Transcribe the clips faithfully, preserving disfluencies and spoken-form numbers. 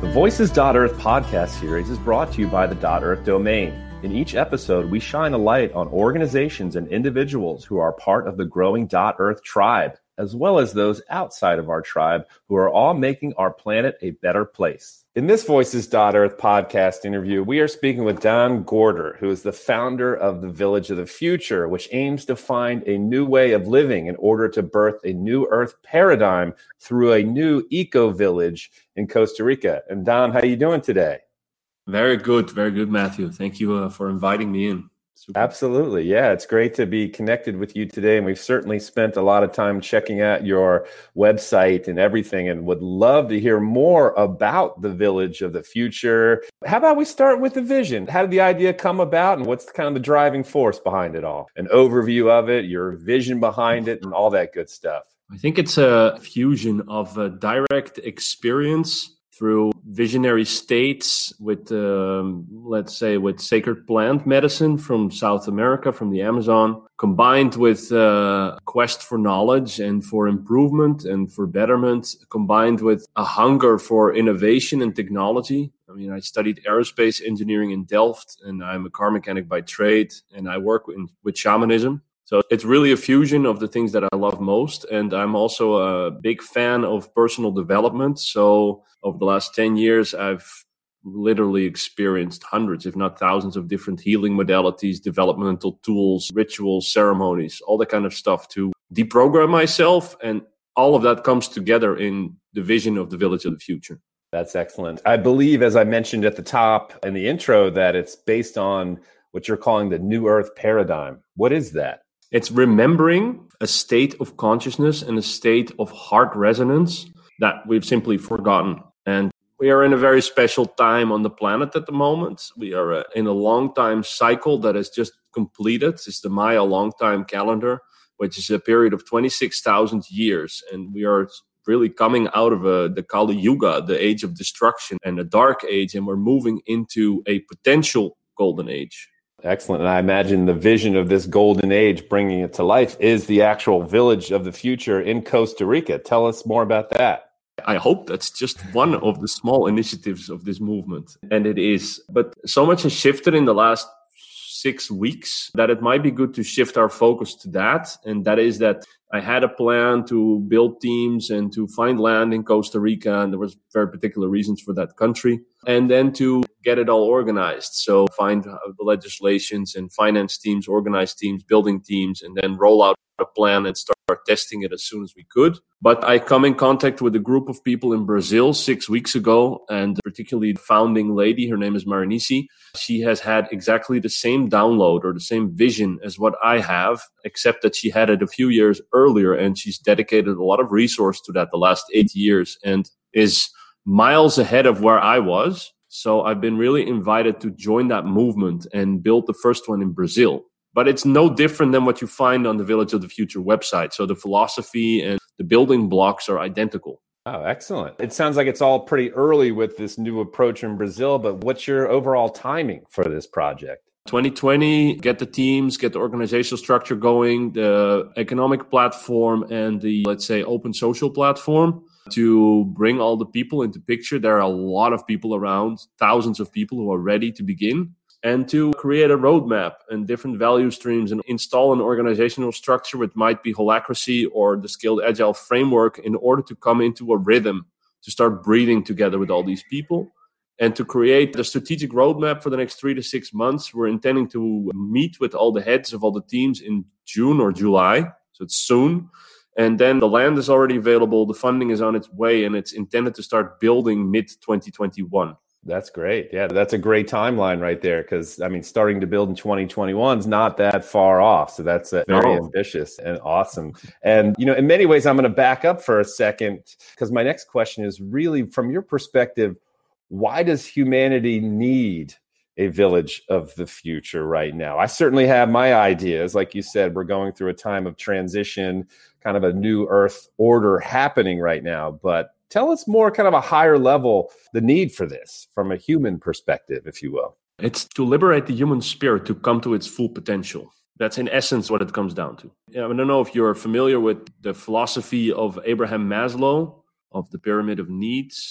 The Voices.Earth podcast series is brought to you by the .Earth domain. In each episode, we shine a light on organizations and individuals who are part of the growing .Earth tribe, as well as those outside of our tribe who are all making our planet a better place. In this Voices.Earth podcast interview, we are speaking with Don Gorder, who is the founder of the Village of the Future, which aims to find a new way of living in order to birth a new Earth paradigm through a new eco-village in Costa Rica. And Don, how are you doing today? Very good. Very good, Matthew. Thank you uh, for inviting me in. Super. Absolutely. Yeah, it's great to be connected with you today. And we've certainly spent a lot of time checking out your website and everything, and would love to hear more about the Village of the Future. How about we start with the vision? How did the idea come about, and what's kind of the driving force behind it all? An overview of it, your vision behind it, and all that good stuff. I think it's a fusion of a direct experience through visionary states with, um, let's say, with sacred plant medicine from South America, from the Amazon, combined with uh, a quest for knowledge and for improvement and for betterment, combined with a hunger for innovation and technology. I mean, I studied aerospace engineering in Delft, and I'm a car mechanic by trade, and I work in, with shamanism. So it's really a fusion of the things that I love most. And I'm also a big fan of personal development. So over the last ten years, I've literally experienced hundreds, if not thousands, of different healing modalities, developmental tools, rituals, ceremonies, all that kind of stuff to deprogram myself. And all of that comes together in the vision of the Village of the Future. That's excellent. I believe, as I mentioned at the top in the intro, that it's based on what you're calling the New Earth paradigm. What is that? It's remembering a state of consciousness and a state of heart resonance that we've simply forgotten. And we are in a very special time on the planet at the moment. We are uh, in a long time cycle that has just completed. It's the Maya long time calendar, which is a period of twenty-six thousand years. And we are really coming out of a, the Kali Yuga, the age of destruction, and a dark age. And we're moving into a potential golden age. Excellent. And I imagine the vision of this golden age, bringing it to life, is the actual Village of the Future in Costa Rica. Tell us more about that. I hope that's just one of the small initiatives of this movement. And it is. But so much has shifted in the last six weeks that it might be good to shift our focus to that. And that is that I had a plan to build teams and to find land in Costa Rica. And there was very particular reasons for that country. And then to get it all organized. So find the legislations and finance teams, organize teams, building teams, and then roll out a plan and start testing it as soon as we could. But I come in contact with a group of people in Brazil six weeks ago, and particularly the founding lady, her name is Marinice. She has had exactly the same download or the same vision as what I have, except that she had it a few years earlier, and she's dedicated a lot of resource to that the last eight years and is miles ahead of where I was. So I've been really invited to join that movement and build the first one in Brazil. But it's no different than what you find on the Village of the Future website. So the philosophy and the building blocks are identical. Oh, excellent. It sounds like it's all pretty early with this new approach in Brazil, but what's your overall timing for this project? twenty twenty, get the teams, get the organizational structure going, the economic platform, and the, let's say, open social platform to bring all the people into picture. There are a lot of people around, thousands of people who are ready to begin. And to create a roadmap and different value streams and install an organizational structure, which might be holacracy or the Scaled Agile framework, in order to come into a rhythm, to start breathing together with all these people. And to create the strategic roadmap for the next three to six months, we're intending to meet with all the heads of all the teams in June or July. So it's soon. And then the land is already available. The funding is on its way, and it's intended to start building mid twenty twenty-one. That's great. Yeah, that's a great timeline right there, because, I mean, starting to build in twenty twenty-one is not that far off. So that's uh, very no. ambitious and awesome. And, you know, in many ways, I'm going to back up for a second, because my next question is really, from your perspective, why does humanity need a Village of the Future right now? I certainly have my ideas. Like you said, we're going through a time of transition, kind of a new Earth order happening right now. But tell us more kind of a higher level, the need for this from a human perspective, if you will. It's to liberate the human spirit to come to its full potential. That's in essence what it comes down to. I don't know if you're familiar with the philosophy of Abraham Maslow, of the pyramid of needs.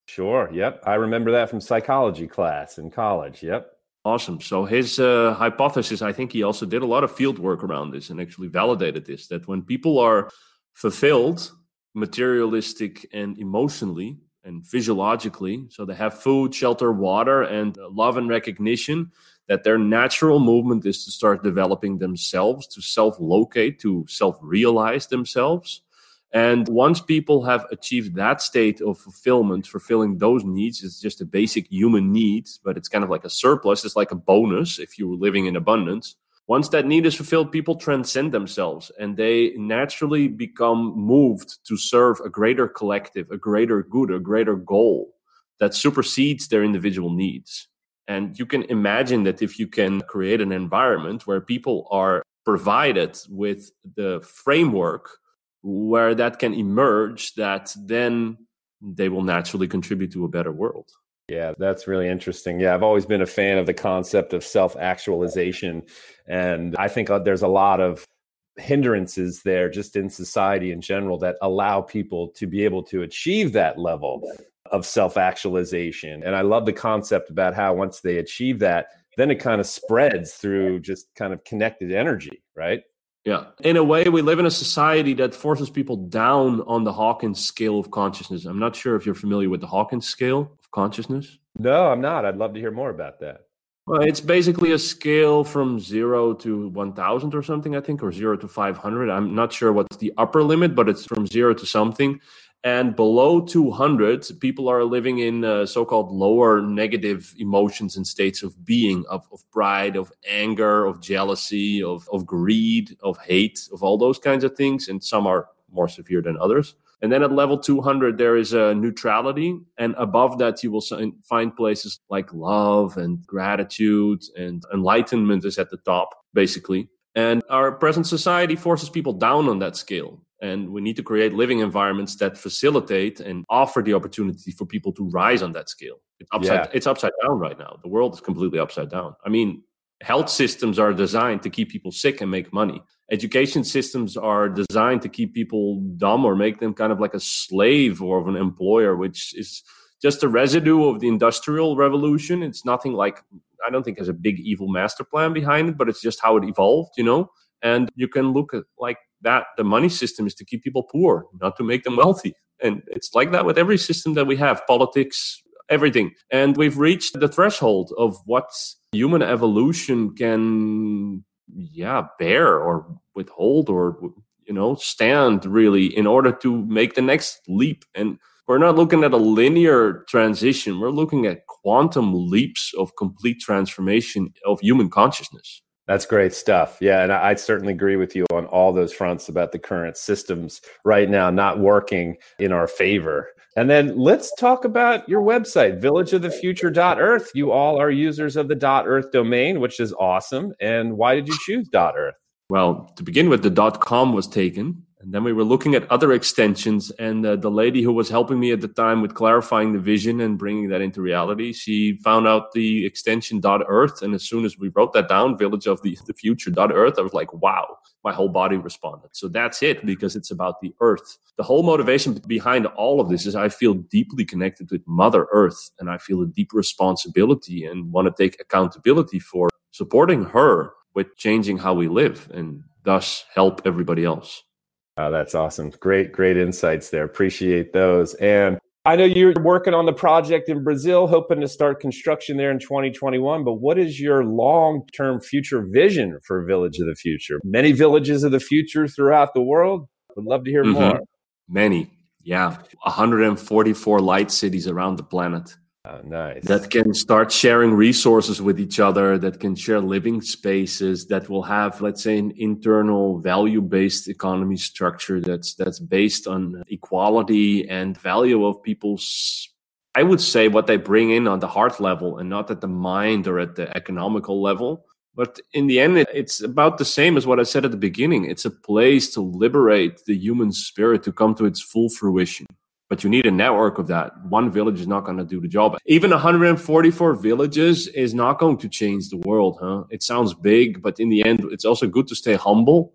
Sure. Yep. I remember that from psychology class in college. Yep. Awesome. So his uh, hypothesis, I think he also did a lot of field work around this and actually validated this, that when people are fulfilled materialistic and emotionally and physiologically, so they have food, shelter, water, and love and recognition, that their natural movement is to start developing themselves, to self-locate, to self-realize themselves. And once people have achieved that state of fulfillment, fulfilling those needs, it's just a basic human need, but it's kind of like a surplus. It's like a bonus if you were living in abundance. Once that need is fulfilled, people transcend themselves and they naturally become moved to serve a greater collective, a greater good, a greater goal that supersedes their individual needs. And you can imagine that if you can create an environment where people are provided with the framework where that can emerge, that then they will naturally contribute to a better world. Yeah, that's really interesting. Yeah, I've always been a fan of the concept of self-actualization. And I think there's a lot of hindrances there just in society in general that allow people to be able to achieve that level of self-actualization. And I love the concept about how once they achieve that, then it kind of spreads through just kind of connected energy, right? Yeah. In a way, we live in a society that forces people down on the Hawkins scale of consciousness. I'm not sure if you're familiar with the Hawkins scale of consciousness. No, I'm not. I'd love to hear more about that. Well, it's basically a scale from zero to one thousand or something, I think, or zero to five hundred. I'm not sure what's the upper limit, but it's from zero to something. And below two hundred, people are living in uh, so-called lower negative emotions and states of being, of, of pride, of anger, of jealousy, of, of greed, of hate, of all those kinds of things. And some are more severe than others. And then at level two hundred, there is a neutrality. And above that, you will find places like love and gratitude, and enlightenment is at the top, basically. And our present society forces people down on that scale. And we need to create living environments that facilitate and offer the opportunity for people to rise on that scale. It's upside, yeah. it's upside down right now. The world is completely upside down. I mean, health systems are designed to keep people sick and make money. Education systems are designed to keep people dumb or make them kind of like a slave or of an employer, which is just a residue of the Industrial Revolution. It's nothing like, I don't think there's a big evil master plan behind it, but it's just how it evolved, you know? And you can look at like that. The money system is to keep people poor, not to make them wealthy. And it's like that with every system that we have, politics, everything. And we've reached the threshold of what human evolution can, yeah, bear or withhold or, you know, stand really in order to make the next leap. And we're not looking at a linear transition. We're looking at quantum leaps of complete transformation of human consciousness. That's great stuff. Yeah, and I, I certainly agree with you on all those fronts about the current systems right now not working in our favor. And then let's talk about your website, village of the future dot earth. You all are users of the .earth domain, which is awesome. And why did you choose .earth? Well, to begin with, the .com was taken. And then we were looking at other extensions, and uh, the lady who was helping me at the time with clarifying the vision and bringing that into reality, she found out the extension .earth. And as soon as we wrote that down, village of the, the future .earth, I was like, wow, my whole body responded. So that's it, because it's about the earth. The whole motivation behind all of this is I feel deeply connected with Mother Earth, and I feel a deep responsibility and want to take accountability for supporting her with changing how we live and thus help everybody else. Oh, that's awesome. Great, great insights there. Appreciate those. And I know you're working on the project in Brazil, hoping to start construction there in twenty twenty-one. But what is your long-term future vision for Village of the Future? Many villages of the future throughout the world. Would love to hear mm-hmm. more. Many. Yeah. one hundred forty-four light cities around the planet. Oh, nice. That can start sharing resources with each other, that can share living spaces, that will have, let's say, an internal value-based economy structure that's that's based on equality and value of people's, I would say, what they bring in on the heart level and not at the mind or at the economical level. But in the end, it, it's about the same as what I said at the beginning. It's a place to liberate the human spirit to come to its full fruition. But you need a network of that. One village is not going to do the job. Even one hundred forty-four villages is not going to change the world, huh? It sounds big, but in the end, it's also good to stay humble.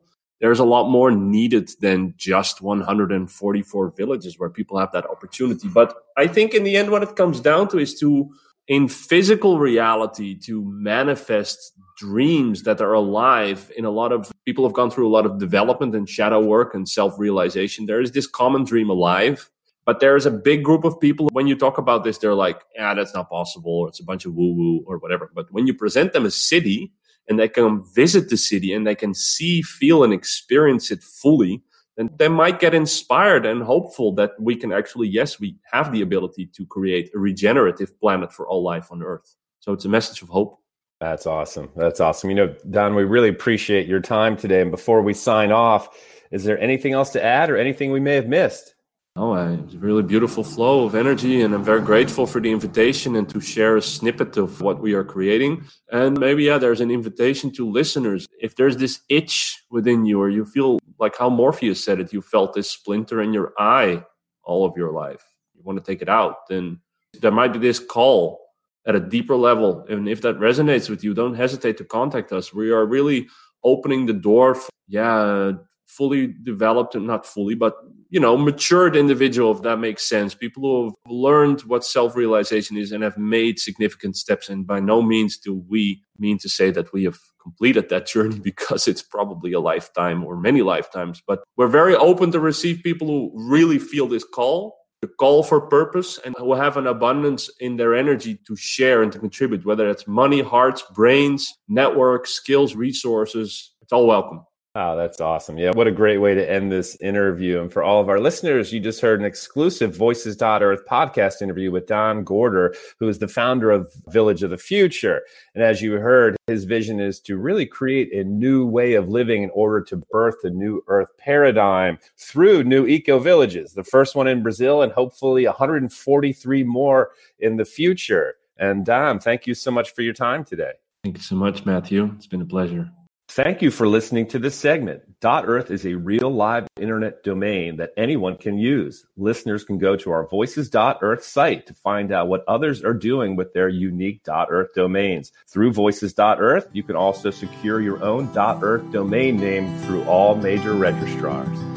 there's a lot more needed than just one hundred forty-four villages where people have that opportunity. But I think in the end, what it comes down to is to, in physical reality, to manifest dreams that are alive. In a lot of people have gone through a lot of development and shadow work and self-realization. There is this common dream alive, but there is a big group of people. When you talk about this, they're like, yeah, that's not possible, or it's a bunch of woo-woo or whatever. But when you present them a city and they can visit the city and they can see, feel, and experience it fully, then they might get inspired and hopeful that we can actually, yes, we have the ability to create a regenerative planet for all life on Earth. So it's a message of hope. That's awesome. That's awesome. You know, Don, we really appreciate your time today. And before we sign off, is there anything else to add or anything we may have missed? Oh, it's a really beautiful flow of energy, and I'm very grateful for the invitation and to share a snippet of what we are creating. And maybe, yeah, there's an invitation to listeners. If there's this itch within you, or you feel like how Morpheus said it, you felt this splinter in your eye all of your life, you want to take it out, then there might be this call at a deeper level. And if that resonates with you, don't hesitate to contact us. We are really opening the door for, yeah, fully developed, and not fully, but, you know, matured individual, if that makes sense. People who have learned what self-realization is and have made significant steps. And by no means do we mean to say that we have completed that journey, because it's probably a lifetime or many lifetimes. But we're very open to receive people who really feel this call, the call for purpose, and who have an abundance in their energy to share and to contribute, whether it's money, hearts, brains, networks, skills, resources. It's all welcome. Wow, that's awesome. Yeah, what a great way to end this interview. And for all of our listeners, you just heard an exclusive Voices dot Earth podcast interview with Don Gorder, who is the founder of Village of the Future. And as you heard, his vision is to really create a new way of living in order to birth a new Earth paradigm through new eco-villages, the first one in Brazil and hopefully one hundred forty-three more in the future. And Don, thank you so much for your time today. Thank you so much, Matthew. It's been a pleasure. Thank you for listening to this segment. .earth is a real live internet domain that anyone can use. Listeners can go to our Voices dot Earth site to find out what others are doing with their unique .earth domains. Through Voices dot Earth, you can also secure your own .earth domain name through all major registrars.